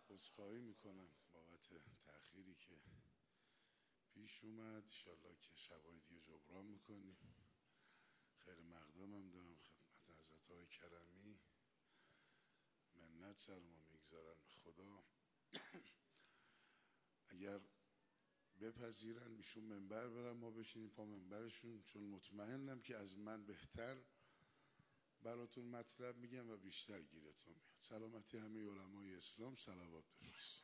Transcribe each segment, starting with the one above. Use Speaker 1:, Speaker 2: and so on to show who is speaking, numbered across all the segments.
Speaker 1: عذرخواهی میکنم بابت تأخیری که پیش اومد. انشالله که شبای دیگه جبران میکنیم. خیلی مقدمم دارم خدمت حضرت‌های کرمی، منت سر ما میگذارن به خدا. اگر بپذیرن ایشون منبر برن ما بشینیم پا منبرشون، چون مطمئنم که از من بهتر براتون مطلب میگم و بیشتر گیرتون میاد. سلامتی همه علمای اسلام، صلوات بفرست.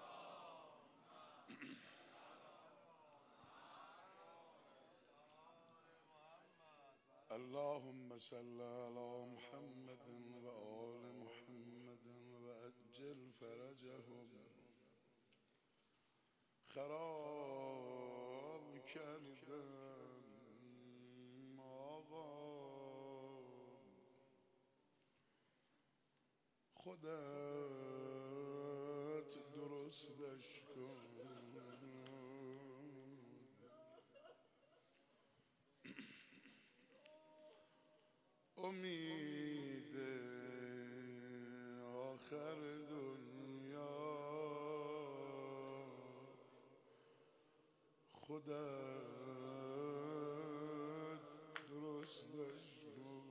Speaker 1: اللهم صل على محمد و آل محمد و عجل فرجهم. خراب کردم آقا، خودت درستش کن. امید آخر دنیا خودت درستش کن.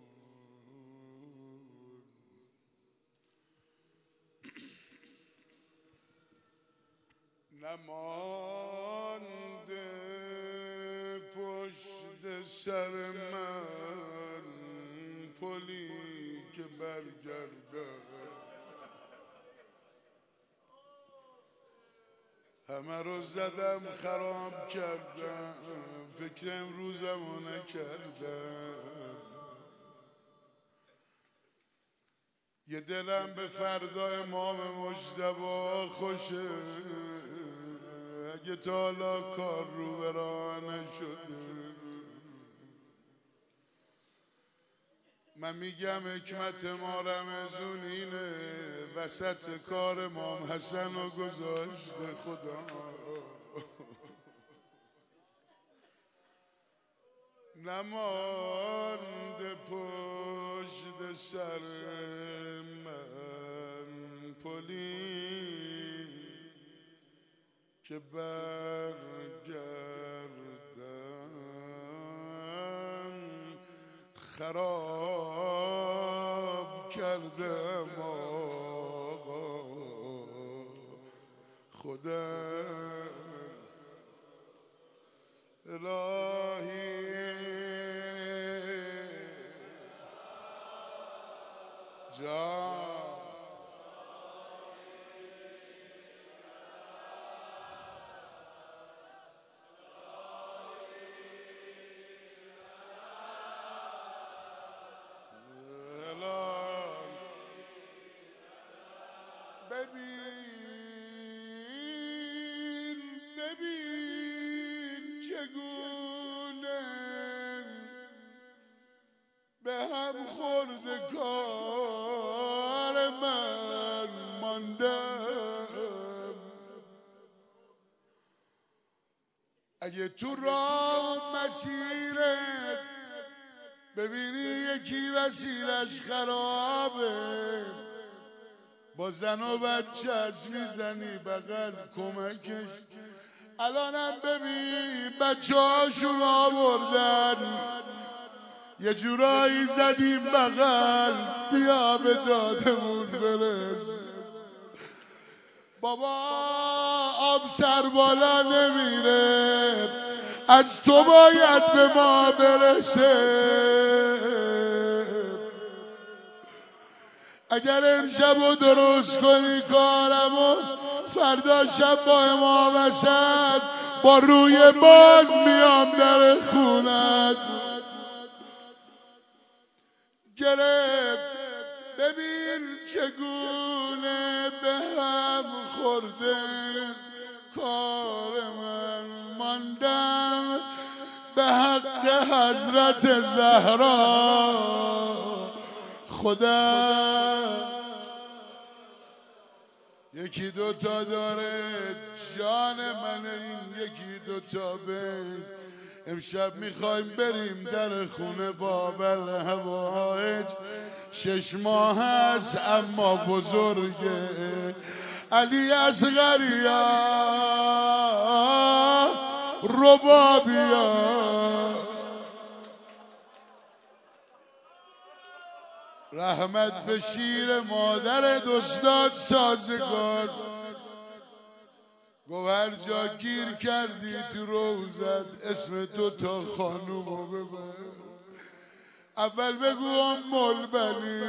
Speaker 1: نمانده پشت سر من پلی که برگردد، همه رو زدم خراب کردم، فکر امروزمو نکردم. یه دلم به فردا امام مجتبی خوشه، اگه تا حالا کار رو برانه شده. من میگم حکمت ما رمزون اینه، وسط کار امام حسن رو گذاشته خدا. نمانده پشت سر من پلی که برگردن، خراب کردم آقا خودم. الهی جان ببین چگونه به هم خورده کار من ماندم. اگه تو راه مسیرت ببینی یکی وسیلش خرابه، با زن و بچه‌اش میزنی بغل کمکش. الانم ببین بچه هاشون آوردن، یه جورایی زدیم بغل، بیا به دادمون برس. بابا آب سر بالا نمیره، از تو باید به ما برسه. اگر امشبو درست کنی کارمو، فردا شب با امام حسن با روی باز میام در خونت. گرفت ببین چگونه به هم خورده کار من ماندم. به حق حضرت زهرا خودم. یکی دوتا داره جان من، این یکی دوتا بین. امشب میخوایم بریم در خونه بابل هوایج. 6 ماه هست اما بزرگه. علی اصغریا ربابیا رحمت به شیر مادر استاد سازگار گوهر جا گیر کردی تو روزت اسم دوتا خانومو ببر اول بگو ام بنی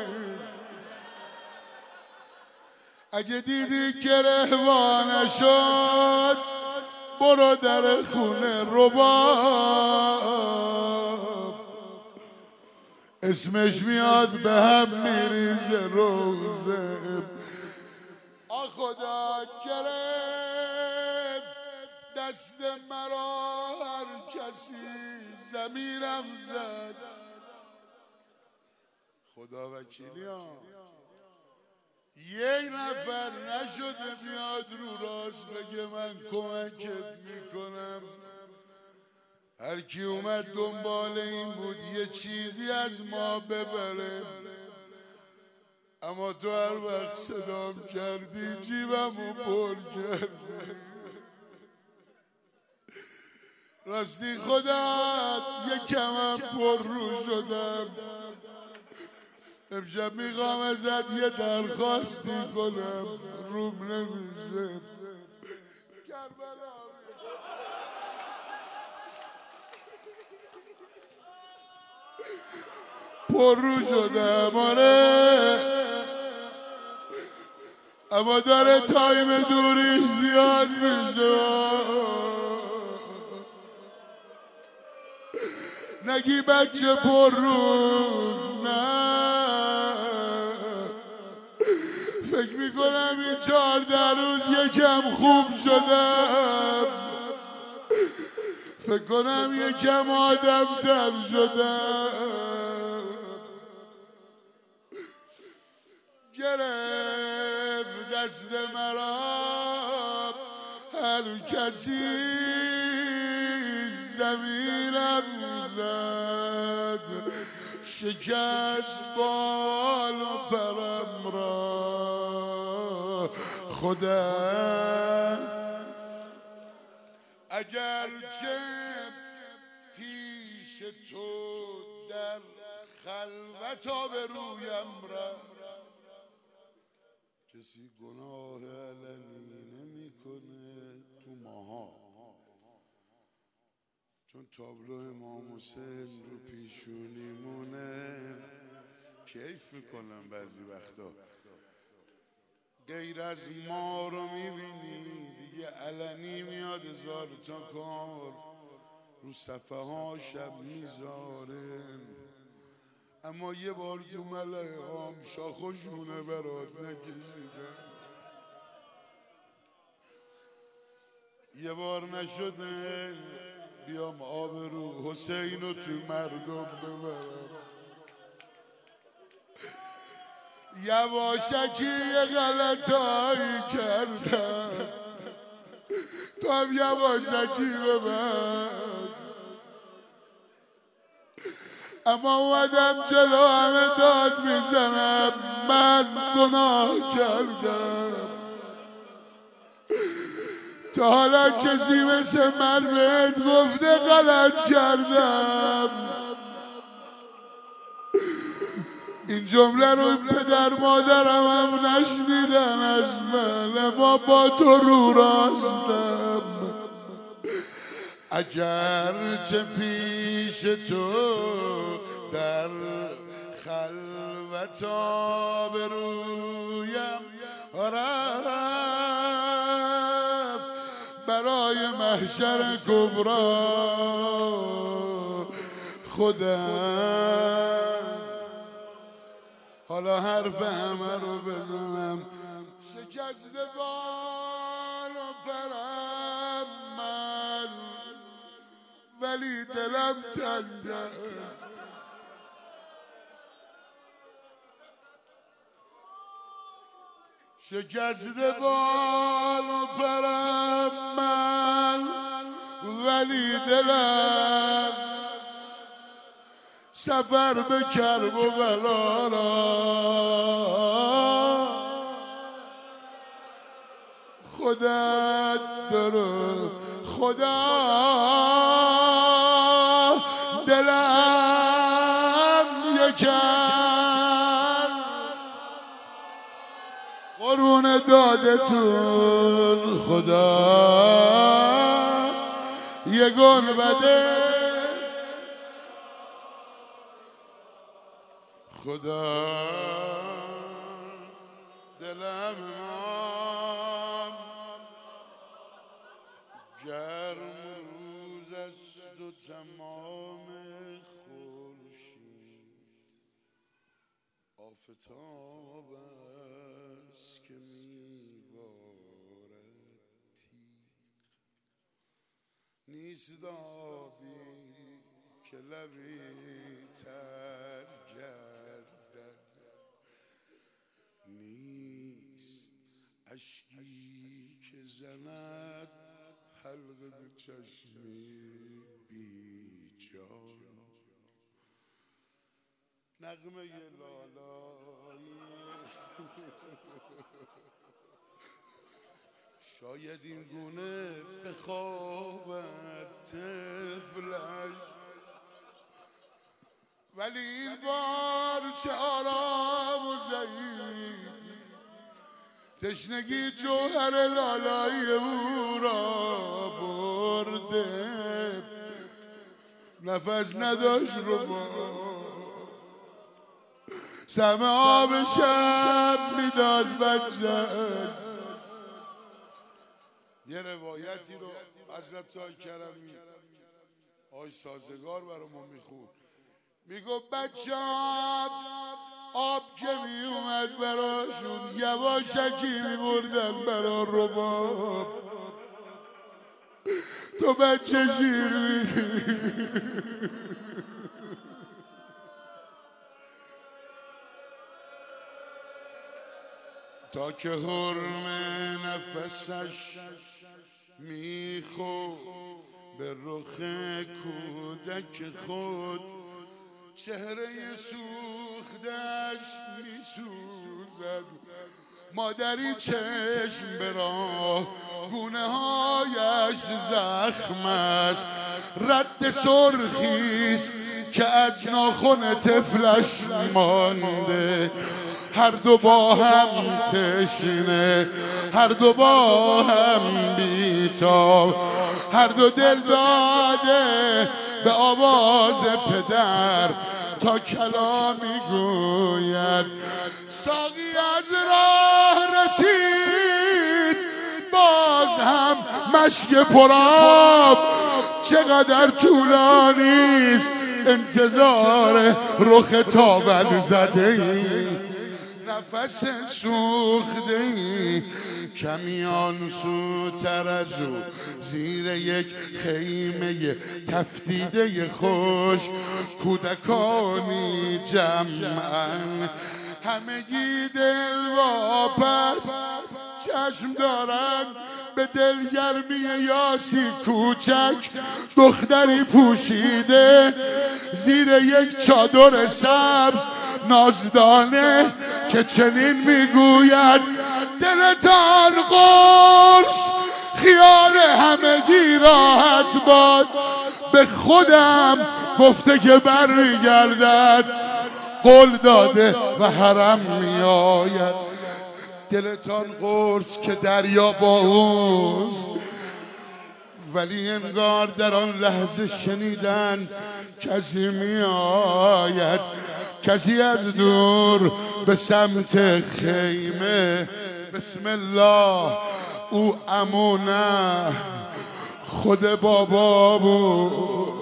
Speaker 1: اگه دیدی گرهوانه شد برو در خونه رباب اسمش میاد به هم میریزه روزه خدا گرفت دست مرا هر کسی زمینم زد خدا وکیلی ها یک نفر نشده میاد رو راست بگه من کمکت میکنم هر کی اومد دنبال این بود یه چیزی از ما ببره اما تو هر وقت صدام کردی جیبمو پر کردی راستی خدا یکمم پر رو شدم امشب میخوام ازت یه درخواستی کنم روم نمیشه پر رو شدم آره اما داره تایم دوری زیاد میشه نگی بچه پر روز نه فکر میکنم این 14 روز یکم خوب شدم فکر کنم یکم آدم تر شدم گرفت دست مرا هر کسی زمینم زد شکست بال و پرم را خودم اگرچه پیش تو در خلوت آبرویم رفت کسی گناه علنی نمیکنه تو ماها چون تابلو امام حسین رو پیشونیمونه کیف میکنم بعضی وقتا غیر از ما رو میبینی دیگه علنی میاد هزار تا کار رو صفحه ها شب میذاره اما یه بار تو ملعام شاخشونه برات نکشیدم یه بار نشده بیام آبرو حسینو تو مردم ببرم یواشکی یه غلطایی کردم تو هم یواشکی ببر اما اومدم جلو همه داد میزنم من گناه کردم تا حالا کسی مثل من بهت گفته غلط کردم این جمله رو پدر مادرم هم نشنیدن از من اما با تو رو راستم اگرچه پیش تو در خلوت آبرویم رفت برای محشر کبرا خودم حالا حرف همه رو بزنم شکست بال و پرم من ولی دلم تنگه شکست بال و پرم من ولی دلم سفر به کرب و بلا را خودت درست خدا دلم یکم قرون دادتون خدا یه گنبده خدا دلم گرم روز است و تمام خورشید آفتاب است که میبارد تیغ نیست آبی که لبی تر گردد نیست اشکی که زند حلقه به چشمی بیجان نغمه لالایی شاید این گونه بخوابد طفلش ولی این بار چه آرام و ضعیف تشنگی جوهر لالایی او را برده نفس نداشت رو با سم آب شب میداد بچه یه روایتی رو حضرت سای کرمی آی سازگار برامون میخون میگو بچه آب که می اومد براشون یواشکی می بردن برا رباب تو بچه شیر میدی تا که حرم نفسش میخورد به رخ کودک خود چهره سوختش میسوزد مادری چشم به راه گونه هایش زخم است رد سرخیست که از ناخن طفلش مانده هر دو با هم تشنه هر دو با هم بیتاب هر دو دل داده به آواز پدر تا کلامی گوید ساقی از راه رسید باز هم مشک پرآب چقدر طولانیست انتظار رخ تابل زده ای نفس سوخته ای کمیان سوتر از او زیر یک خیمه تفتیده خوش کودکانی جمعن همگی دل واپس چشم دارن به دلگرمی یاسی کوچک دختری پوشیده زیر یک چادر سبز نازدانه که چنین میگوید دلتان قرص خیال همگی راحت باد به خودم گفته که بر میگردد قول داده و حرم میآید دلتان قرص که دریا با اوست ولی انگار در آن لحظه شنیدن کسی میآید کسی از دور به سمت خیمه بسم الله او عمونه خود بابا بود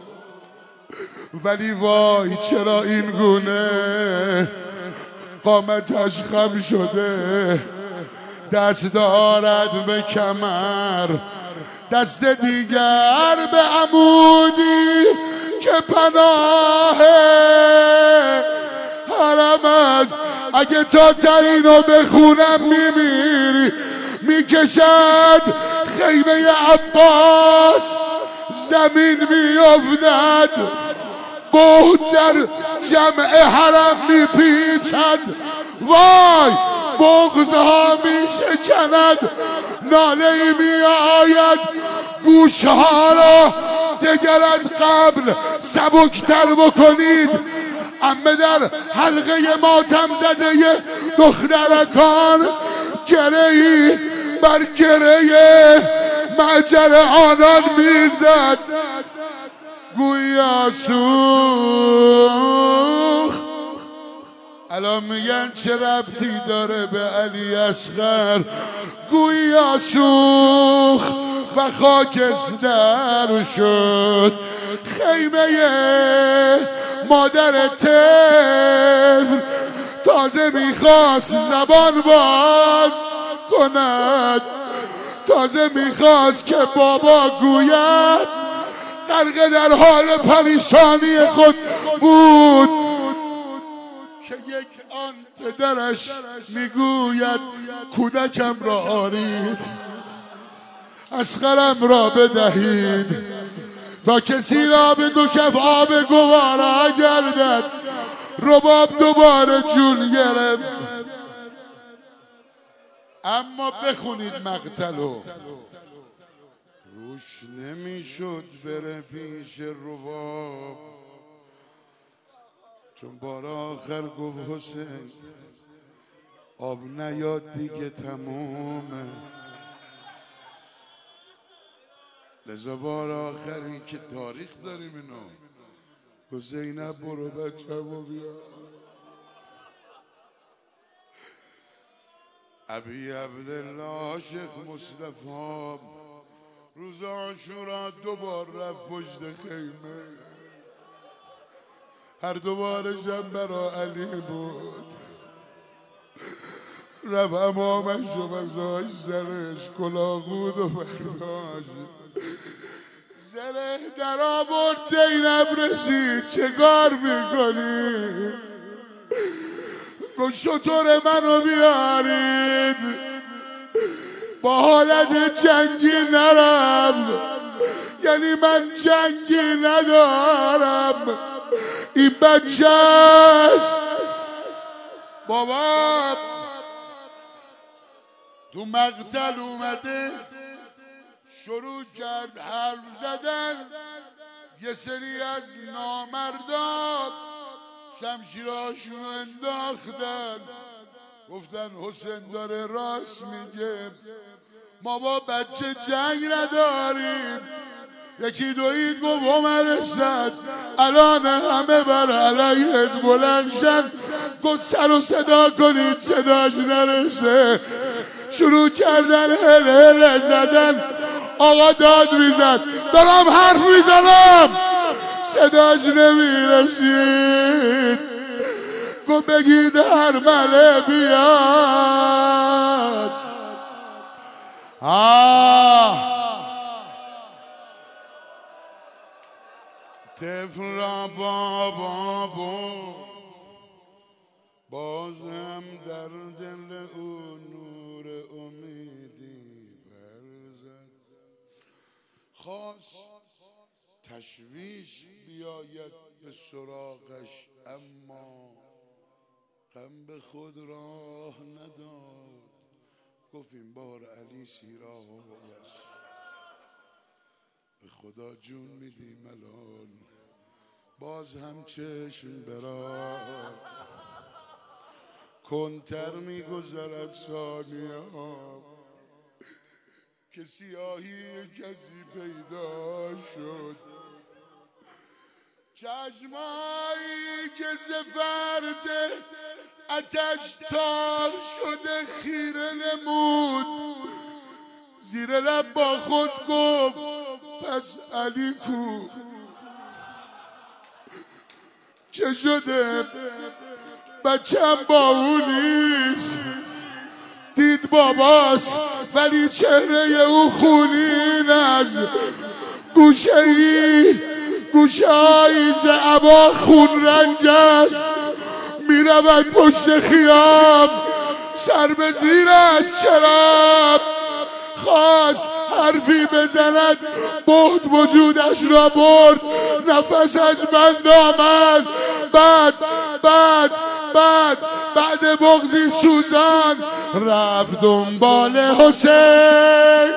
Speaker 1: ولی وای چرا این گونه قامتش خم شده دست دارد به کمر دست دیگر به عمودی که پناه حرم است اگه تا اینو بخونم میمیری میکشد خیمه عباس زمین میافتد بود در جمع حرم میپیچد وای بغضها شکند ناله ای می آید گوش ها را دگر از قبل سبکتر بکنید. عمه در حلقه ماتم زده دخترکان گرهی بر گره معجر آنان میزد گویا سوخت. الان میگن چه ربطی داره به علی اصغر؟ گویا سوخت و خاکستر شد خیمه مادر طفل. تازه میخواست زبان باز کند، تازه میخواست که بابا گوید، غرق در حال پریشانی خود بود که یک آن پدرش میگوید کودکم را آرید، اصغرم را بدهید تا کسی را به دو کف آب گوارا گردد. رباب دوباره جون گرفت. اما بخونید مقتلو. روش نمیشد بره پیش رباب، چون بار آخر گفت حسین آب نیاد دیگه تمومه. لذا بار آخری که تاریخ داریم اینو گفت زینب برو بچه‌مو بیار. ابی عبدالله شیخ مصطفی روز عاشورا دوبار رفت پشت خیمه. هر دوبارش هم برا علی بود. رفت امامش و بزاش سرش کلاهخود و برداشت زره در آورد. زینب رسید چه کار میکنی؟ گفت شطور منو بیارید، با حالت جنگی نرم، یعنی من جنگی ندارم، این بچه است. بابا تو مقتل اومده شروع کرد حرف زدن. یه سری از نامردان شمشیراشونو انداختن، گفتن حسین داره راست میگه، ما با بچه جنگ نداریم. یکی دوید گفت عمر اسد الان همه بر علیه بلندشن. گفت سر و صدا کنید صداش نرسه. شروع کردن هل هل زدن. آقا داد میزد دارم حرف میزنم صداش نمیرسید. گفت بگید ارمله بیاد. طفل را بابا بود بازم در دل او نور امیدی برزد. خواست تشویش بیاید به سراغش اما غم به خود راه نداد. گفت این بار علی سیراغش به خدا جون میدی ملال. باز هم چشم برا کنتر میگذرد ثانیه ها که سیاهی کسی پیدا شد. چشمایی که زفرد آتش تار شده خیره نمود. زیر لب با خود گفت پس علی کو؟ چه شده؟ بچم با او نیست. دید باباست ولی چهره او خونین است. گوشه هایی ز عبا خون رنگ است. میرود پشت خیام سر به زیر از شراب. خواست حرفی بزند بهت وجودش را برد. نفسش بند آمد. بعد بعد بغضی سوزان رفت دنبال حسین،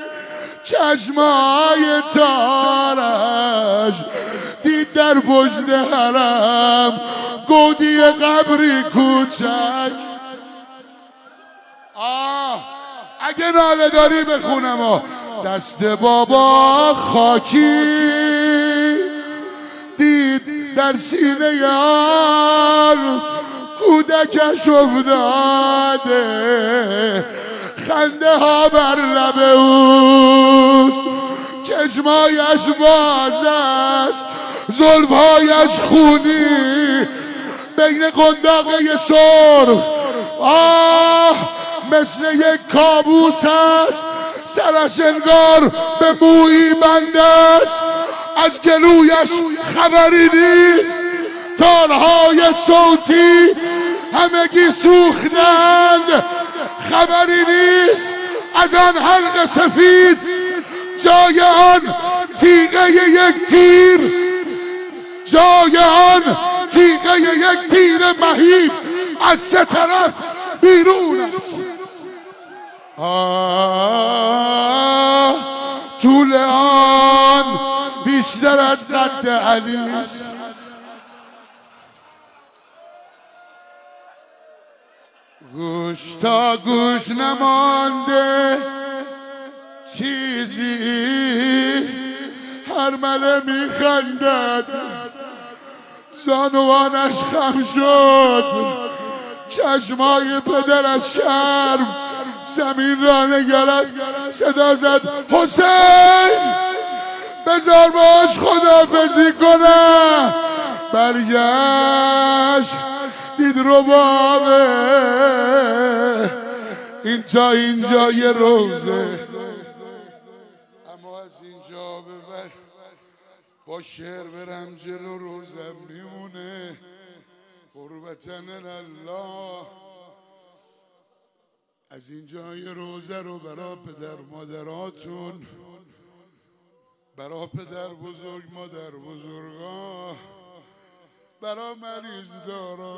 Speaker 1: چشمای تارش دید در پشت حرم گودی قبری کوچک. اگه ناله داری بخونم دست بابا خاکی دید در سینه یار کودکش افتاده، خنده ها بر لب اوست، چشمایش باز است، زلفهایش خونی بین قنداقه سرخ مثل یک کابوس است، سرش انگار به مویی بند است، از گلویش خبری نیست، تارهای صوتی همگی سوختند، خبری نیست از آن حلق سفید جای آن تیغه یک تیر، جای آن تیغه یک تیر مهیب از سه طرف بیرون است. طول آن بیشتر از قد علی است. گوش تا گوش نمانده چیزی، هرمله میخندد، زانوانش خم شد، چشمای پدر از شرم زمین را نگرد، صدا زد حسین بذار باش خداحافظی کنم. برگشت دید ربابه این تا اینجا یه روزه، اما از اینجا به بعد با شعر برم جلو روزم میمونه. قربتن الله از اینجا یه روزه رو برا پدر مادراتون، برا پدر بزرگ مادر بزرگا، برا مریض دارا،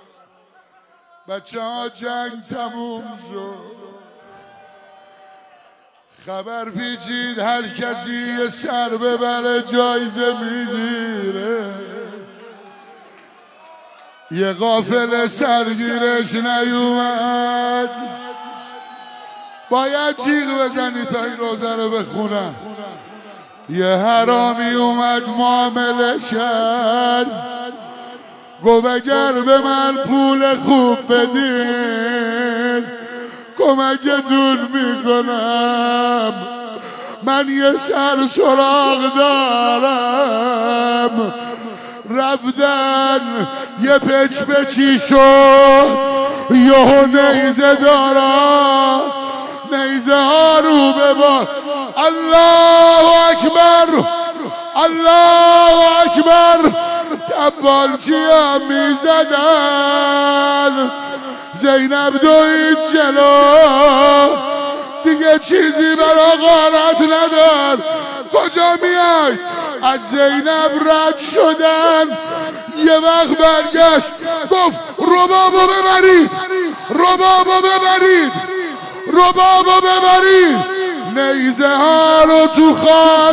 Speaker 1: بچه ها جنگ تموم شد، خبر پیچید هر کسی یه سر ببره جایزه میگیره، یه قافله سرگیرش نیومد، باید جیغ بزنی تا این روزه رو بخونم. یه حرامی اومد معامله کرد، گفت اگر به من پول خوب بدین کمکتون میکنم، من یه سر سراغ دارم. رفتن یه پچ پچی شد، یهو نیزه دارا، نیزه ها رو ببار، الله اکبر الله اکبر، تبالچی هم میزدن، زینب دوید جلو دیگه چیزی برا غارت ندار، کجا میای؟ از زینب رد شدن، یه وقت برگشت گفت ربابو ببرید، ربابو ببرید، ربابو ببرید، نیزه ها رو تو خاک.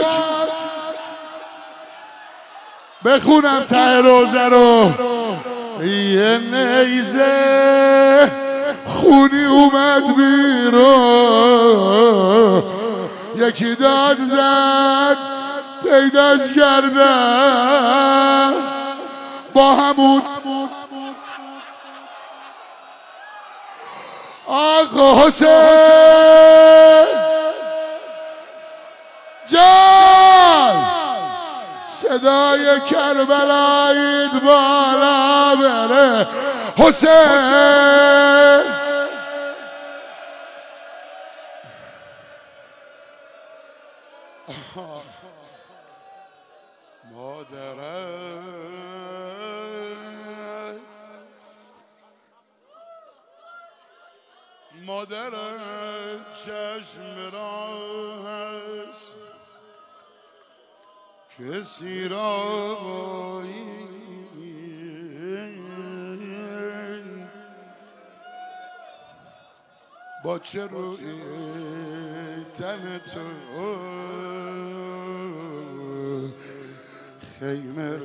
Speaker 1: بخونم ته روزه رو، یه نیزه خونی اومد بیرون، یکی داد زد پیداش کردن، با همون آقا حسین جان، صدای کربلایید بالا بره حسین. مادرت چشم راه است، کسی را بایی با چه روی تن تو خیمه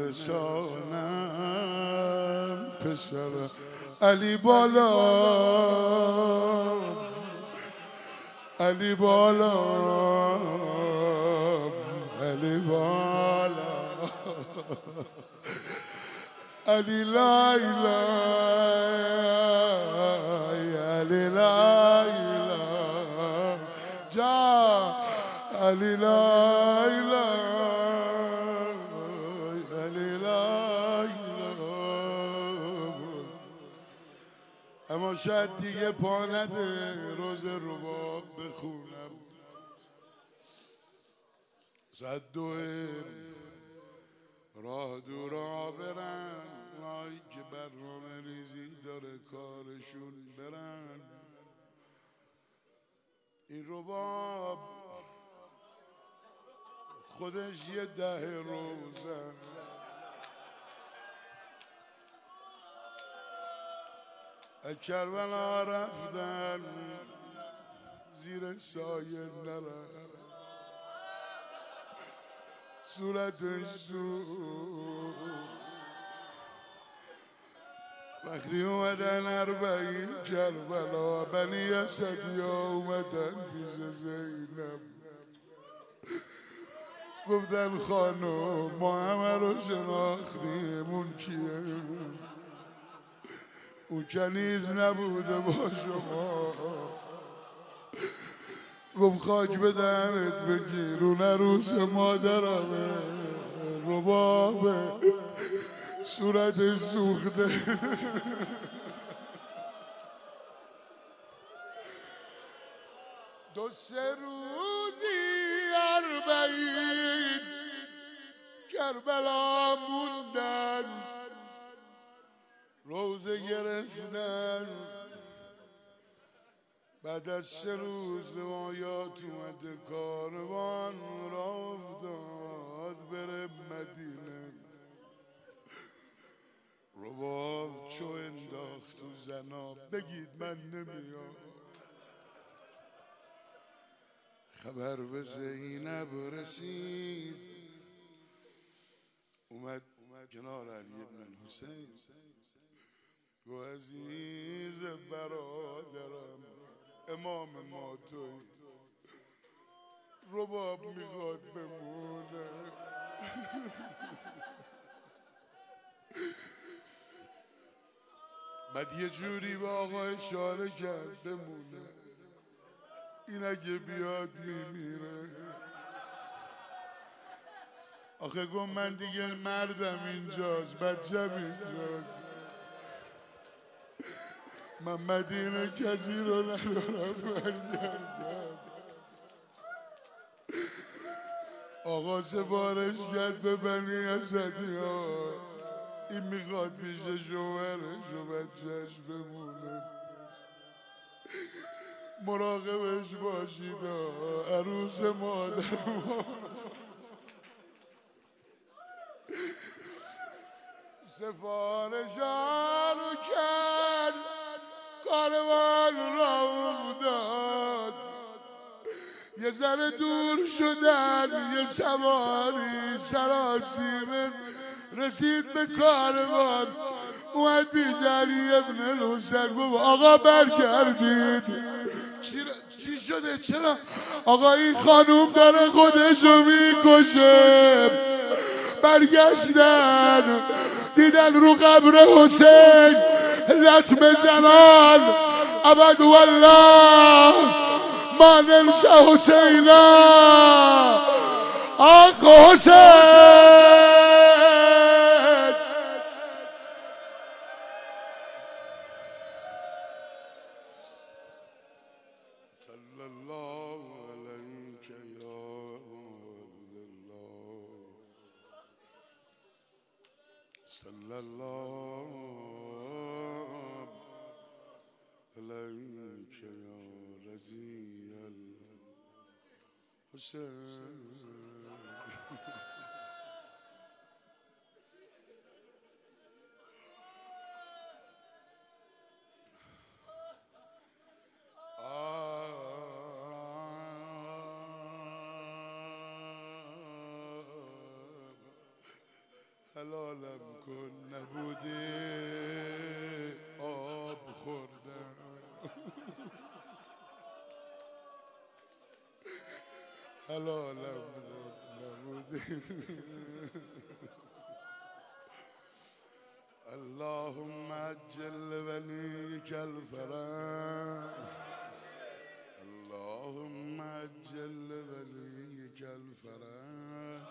Speaker 1: رسانم پسر علی بالا علی بالا علی بالا علی لایلا علی لایلا جا علی لایلا علی لایلا. اما شاید دیگه پا نده روز رباب بخونم. ساعت 2 راه دورا برن اونایی که برنامه ریزی داره کارشون برن. این رباب خودش یه 10 روزه. کربلا رفتن زیر سایه نرن صورتش سو وقتی اومدن 40 کربلا بنی اسدیا اومدن پیش زینب گفتن خانم ما همه رو شناختیم اون کیه؟ اون کنیز نبوده با شما. گفت خاک به دهنت بگیر اون عروس مادرمه ربابه صورتش سوخته. دو سه روزی 40 کربلا موندن روزه گرفتن. بعد از 3 روز روایات اومده کاروان را افتاد بره مدینه. رباب چو انداخت تو زنا بگید من نمیام. خبر به زینب رسید اومد کنار علی بن حسین گو عزیز برادرم امام ما توی رباب میخواد بمونه. بعد یه جوری با آقا اشاره کرد بمونه این اگه بیاد میمیره. آخه گفت من دیگه مردم اینجاست بچم اینجاست من مدینه کسی رو ندارم برگردم. آقا سفارش کرد به بنی اسدیا این میخواد میشه شوهرش و بچهش بمونه مراقبش باشید عروس مادر ما. سفارشان رو کرد کاروان را افتاد. یه ذره دور شدن یه سواری سراسیمه رسید به کاروان اومد پیش علی ابن الحسین گفت آقا برگردید. چی شده چرا؟ آقا این خانوم داره خودشو میکشه. برگشتن دیدن رو قبر حسین لطمه زنان ابد والله ما ننسى حسینا آقا حسین. صلی الله علیک یا الله صلی الله علیک یا رضی الحسین. حلالم کن نبوده آب خوردم حلالم کن نبوده اللهم عجل وليك الفرج اللهم عجل وليك الفرج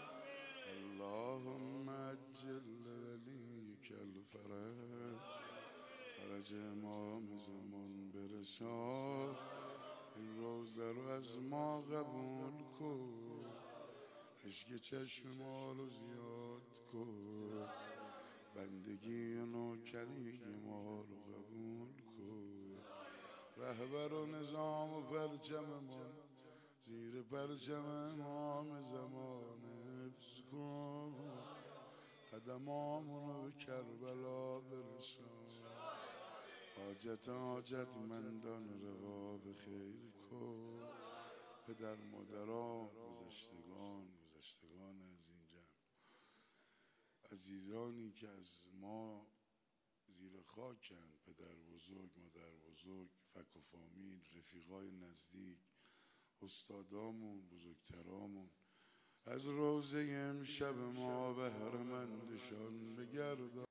Speaker 1: اللهم عجل وليك الفرج فرج امام زمان برسان این روزه رو از ما قبول کن عشق چشم رو زیاد کن بندگی نوکری ما رو قبول کن رهبر و نظام و پرچممون زیر پرچم امام زمان حفظ کن قدمامونو به کربلا برسون حاجت مندان روا به خیر کن پدر مادران گذشتگان از این جمع عزیزانی که از ما زیر خاکند پدر بزرگ مادر بزرگ فک و فامیل رفیقای نزدیک استادامون بزرگترامون از روزه امشب ما بهره‌مندشان بگردان